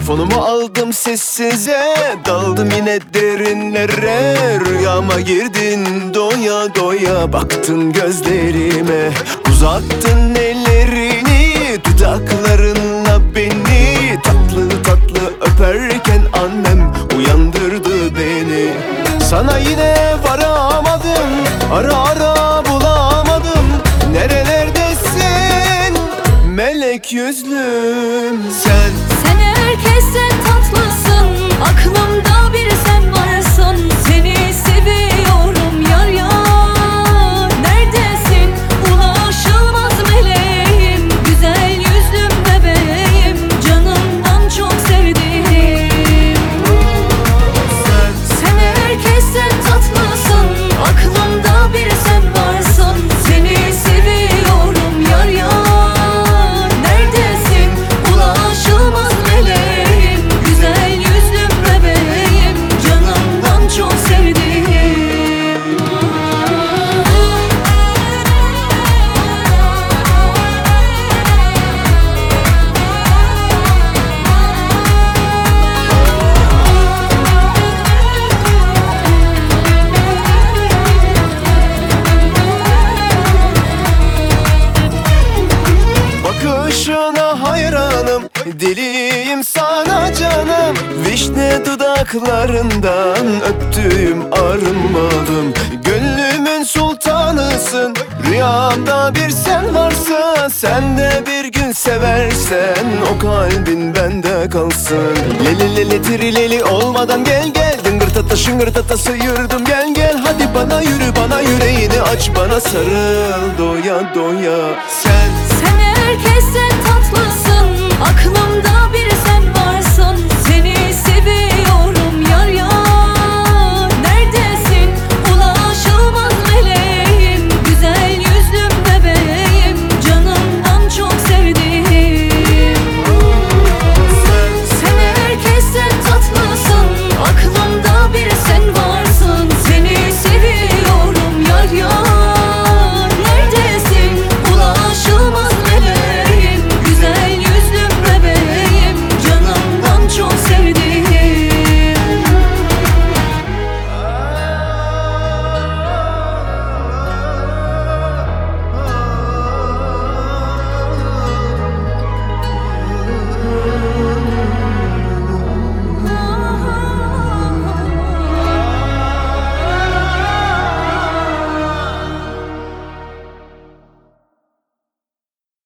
Telefonumu aldım sessize, daldım yine derinlere. Rüyama girdin doya doya, baktın gözlerime. Uzattın ellerini, dudaklarınla beni tatlı tatlı öperken annem uyandırdı beni. Sana yine varamadım, ara ara bulamadım. Nerelerdesin melek yüzlüm sen? Sen herkesten tatlısın, aklımda bir sen varsın. Seni seviyorum yar yar. Neredesin ulaşılmaz meleğim, güzel yüzlüm bebeğim, canımdan çok sevdiğim. Sen herkesten tatlısın, aklımda bir sen varsın. Seni seviyorum yar yar. Neredesin ulaşılmaz meleğim, güzel yüzlüm bebeğim, canımdan çok sevdiğim. Bakışına hayranım, deliyim sana canım. Vişne dudaklarından öptüğüm arınmadım. Gönlümün sultanısın, rüyamda bir sen varsa. Sen de bir gün seversen o kalbin bende kalsın. Leli leli tirileli olmadan gel gel, dıngırtata şıngırtata sıyırdım gel gel. Hadi bana yürü, bana yüreğini aç, bana sarıl doya doya sen. Sen herkesten tatlısın, aklım